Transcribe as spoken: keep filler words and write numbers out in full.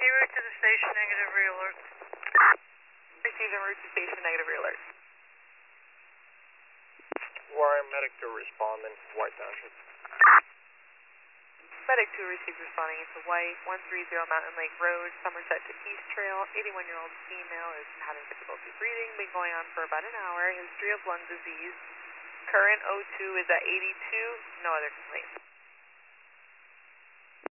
route to the station, negative re-alert. Received en route to station, negative re-alert. Warren medic to respond in White Township. Medic two received responding into White, one three zero Mountain Lake Road, Somerset to East Trail. eighty-one-year-old female is having difficulty breathing, been going on for about an hour, history of lung disease. Current O two is at eighty-two, no other complaints.